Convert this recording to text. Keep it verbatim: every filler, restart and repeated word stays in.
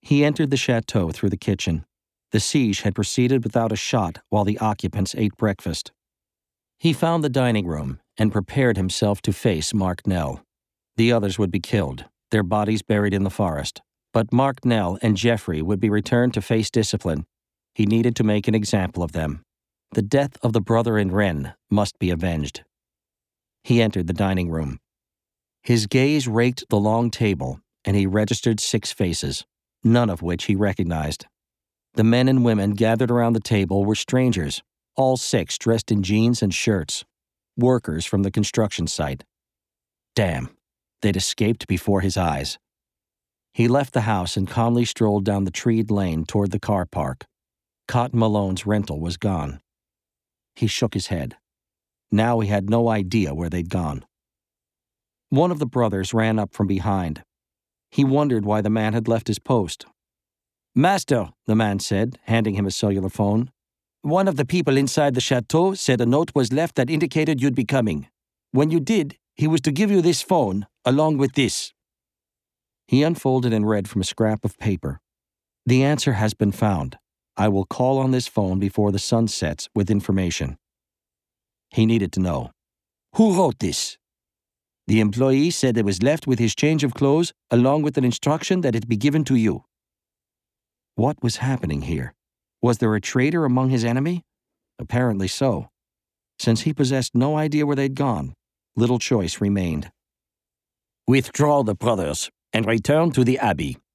He entered the chateau through the kitchen. The siege had proceeded without a shot while the occupants ate breakfast. He found the dining room and prepared himself to face Mark Nell. The others would be killed, their bodies buried in the forest. But Mark Nell and Jeffrey would be returned to face discipline. He needed to make an example of them. The death of the brother in Rennes must be avenged. He entered the dining room. His gaze raked the long table, and he registered six faces, none of which he recognized. The men and women gathered around the table were strangers, all six dressed in jeans and shirts, workers from the construction site. Damn, they'd escaped before his eyes. He left the house and calmly strolled down the treed lane toward the car park. Cotton Malone's rental was gone. He shook his head. Now he had no idea where they'd gone. One of the brothers ran up from behind. He wondered why the man had left his post. "Master," the man said, handing him a cellular phone. "One of the people inside the chateau said a note was left that indicated you'd be coming. When you did, he was to give you this phone, along with this." He unfolded and read from a scrap of paper. "The answer has been found. I will call on this phone before the sun sets with information." He needed to know. "Who wrote this?" "The employee said it was left with his change of clothes, along with an instruction that it be given to you." What was happening here? Was there a traitor among his enemy? Apparently so. Since he possessed no idea where they'd gone, little choice remained. "Withdraw the brothers and return to the Abbey,"